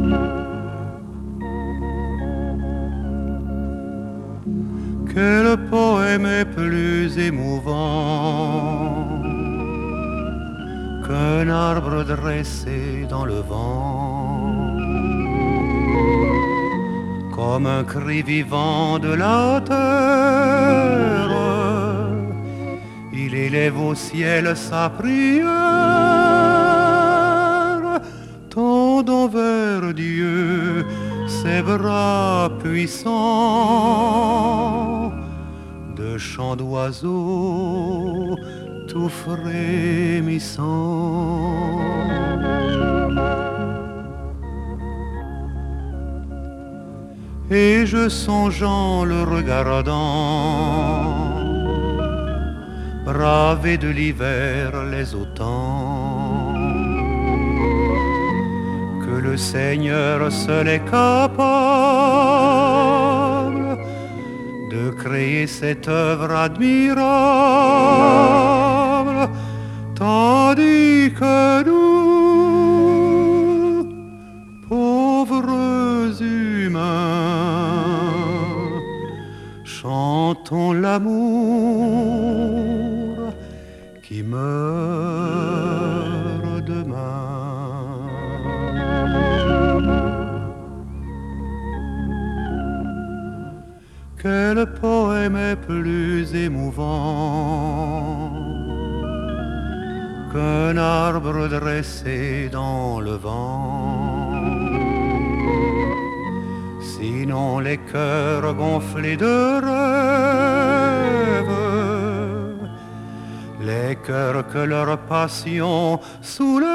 Quel poème est plus émouvant qu'un arbre dressé dans le vent, comme un cri vivant de la terre, il élève au ciel sa prière, tendant vers Dieu ses bras puissants, de chants d'oiseaux tout frémissants. Et je songeant le regardant, braver de l'hiver les automnes, que le Seigneur seul est capable de créer cette œuvre admirable, tandis que nous, pauvres humains, chantons l'amour qui meurt demain. Quel poème est plus émouvant qu'un arbre dressé dans le vent? Sinon les cœurs gonflés de rêve, les cœurs que leur passion soulève,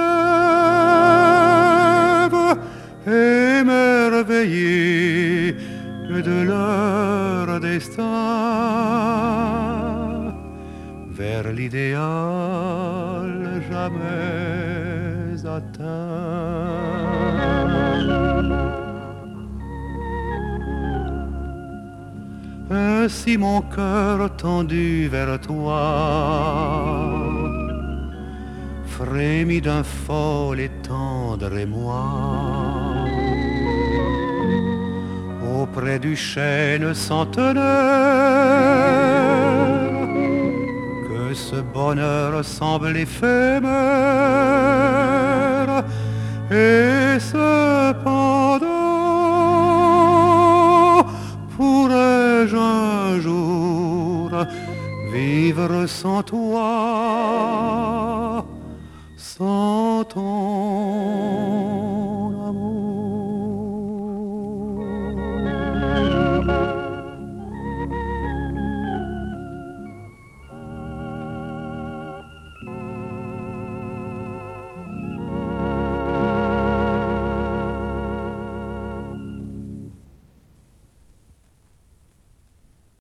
émerveillés de leur destin, vers l'idéal jamais atteint. Ainsi mon cœur tendu vers toi frémit d'un fol et tendre émoi, auprès du chêne centenaire, que ce bonheur semble éphémère, et cependant pourrais-je un jour vivre sans toi, sans ton